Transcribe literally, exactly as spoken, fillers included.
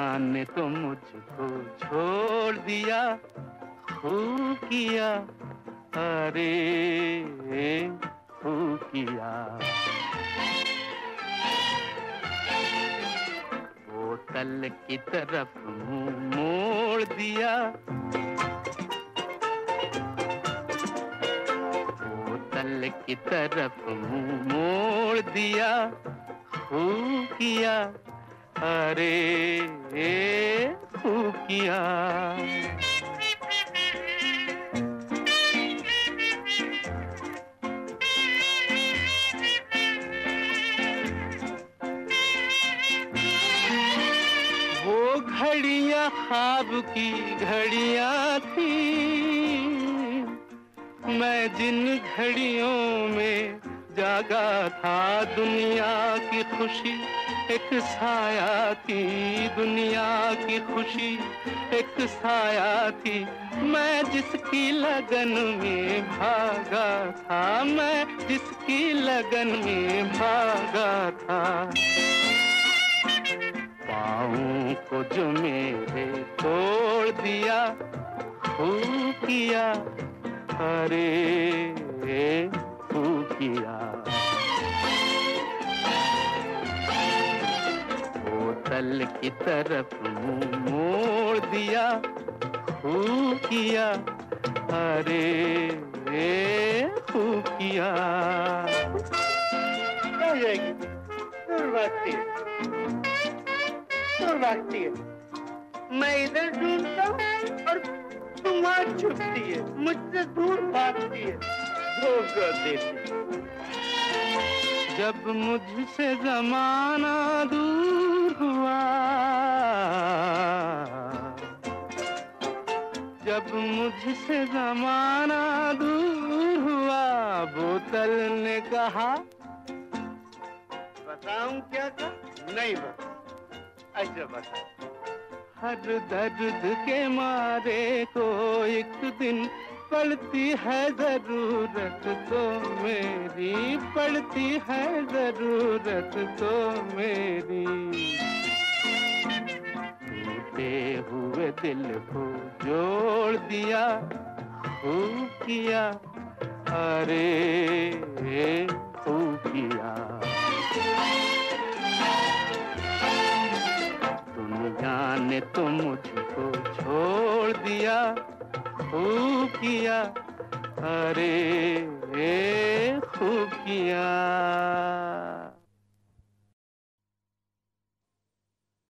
ने तो मुझको छोड़ दिया, खूब किया, अरे खूब किया। बोतल की तरफ मुंह मोड़ दिया, बोतल की तरफ मुंह मोड़ दिया, खूब किया, अरे खूब किया। वो घड़ियां ख्वाब की घड़ियां थी, मैं जिन घड़ियों में जागा था, दुनिया की खुशी एक साया थी, दुनिया की खुशी एक साया थी। मैं जिसकी लगन में भागा था, मैं जिसकी लगन में भागा था। पाँव को जो मेरे तोड़ दिया, खूब किया, अरे खूब किया। बोतल की तरफ मुंह मोड़ दिया, खूब किया, अरे खूब किया। क्या जाएगी? दूर भागती है, दूर भागती है। मैं इधर ढूंढता हूँ और तुम वहाँ छुपती है, मुझसे दूर भागती है, धोखा देती है। जब मुझसे ज़माना दूर हुआ, जब मुझसे ज़माना दूर हुआ, बोतल ने कहा, बताऊं क्या था? नहीं बता, ऐसे बता। हर दर्द के मारे को एक दिन पड़ती है जरूरत तो मेरी, पड़ती है जरूरत तो मेरी। टूटे हुए दिल को जोड़ दिया, खूब किया, अरे खूब किया। दुनिया ने तो मुझको छोड़ दिया, खूब किया, अरे खूब किया।